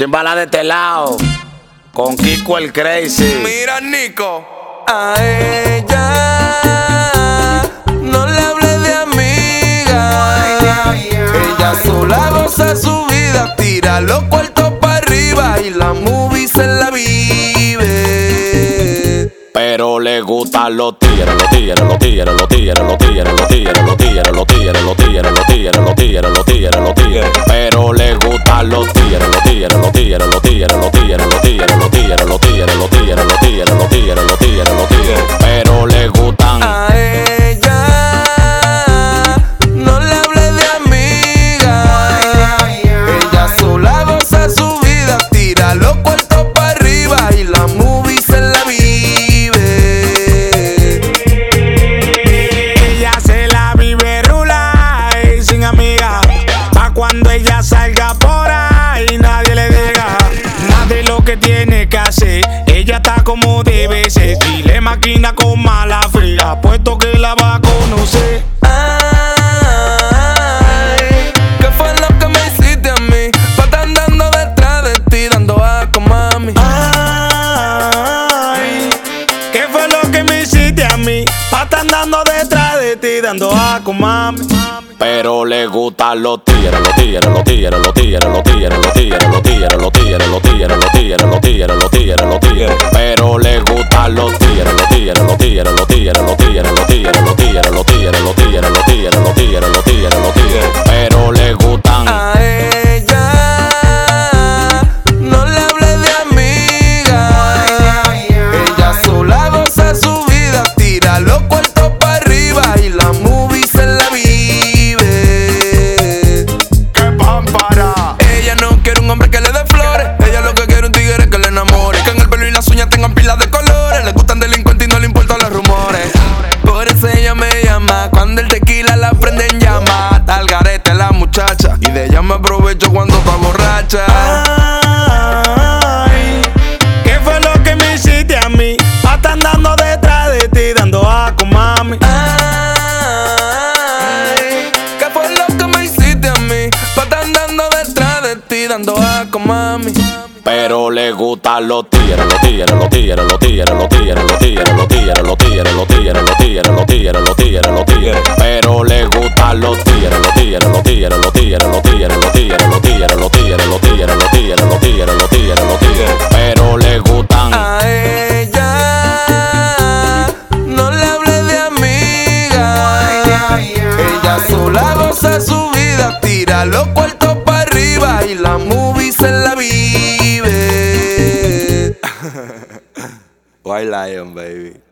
Chimbala de este lado, con Kiko el Crazy. Mira, Nico, a ella no le hable de amiga. Ella sola goza su vida, tira los cuartos para arriba y la movie se la vive. Pero le gustan los tigres, los tigres, los tigres, los tigres, los tigres, los tigres, los tigres, los tigres, los tigres, los tigres, los tigres, los tigres, los tigres. Pero le gustan los tigres, los tigres, los tigres, los tigres, los tigres, los tigres, los tigres, los tigres, los tigres, los tigres, los tigres, los tigres, los tigres. Pero le gustan. A ella no le hable de amiga. Ella sola goza su vida, tira los cuartos para arriba y la movie se la vive. Ella se la vive rulay sin amiga. Pa' cuando ella salga por ahí nadie le diga nada de lo que tiene que hacer. Ella está como debe ser. Si le maquina con mala fe, apuesto que la va a conocer. Ay, ¿qué fue lo que me hiciste a mí? Pa' estar andando detrás de ti, dando asco, mami. Ay, ¿qué fue lo que me hiciste a mí? Pa' estar andando detrás de ti, dando asco, mami. Pero le gustan los tigres, los tigres, los tigres, los tigres, los tigres, los tigres, los tigres, los tigres, los tigres, los tigres, los tigres, los tigres, los tigres. Pero le gustan los tigres, los tigres, los tigres, los tigres, los tigres, los tigres, los tigres, los tigres, los tigres, los tigres, los tigres, los tigres, los tigres. Pero le gustan. A ella no le hable de amiga. Ella sola goza su vida, tira los cuartos para arriba y la movie se la vive. ¡Qué pámpara! Ella no quiere un hombre que le dé flores. Ella lo que quiere un tigre que le enamore. Que en el pelo y las uñas tengan pilas de colores. Le gustan delincuentes y no le importan los rumores. Por eso ella me llama cuando el tequila la prende en llama. Tal garete la muchacha y de ella me aprovecho cuando está borracha. Ay, ¿qué fue lo que me hiciste a mí? Pa' estar andando detrás de ti, dando asco, mami. Ay, ¿qué fue lo que me hiciste a mí? Pa' estar andando detrás de ti, dando asco, mami. Pero le gustan los tigres, los tigres, los tigres, los tigres, los tigres, los tigres, los tigres, los tigres, los tigres, los tigres, los tigres, los tigres, los tigres. Pero le gustan los tigres, los tigres, los tigres, los tigres, los tigres, los tigres, los tigres, los tigres, los tigres, los tigres, los tigres, los tigres, los tigres. Pero le gustan. A ella no le hable de amiga. Ella sola goza su vida, tira los cuartos para arriba y la movie se la vive. White Lion, baby.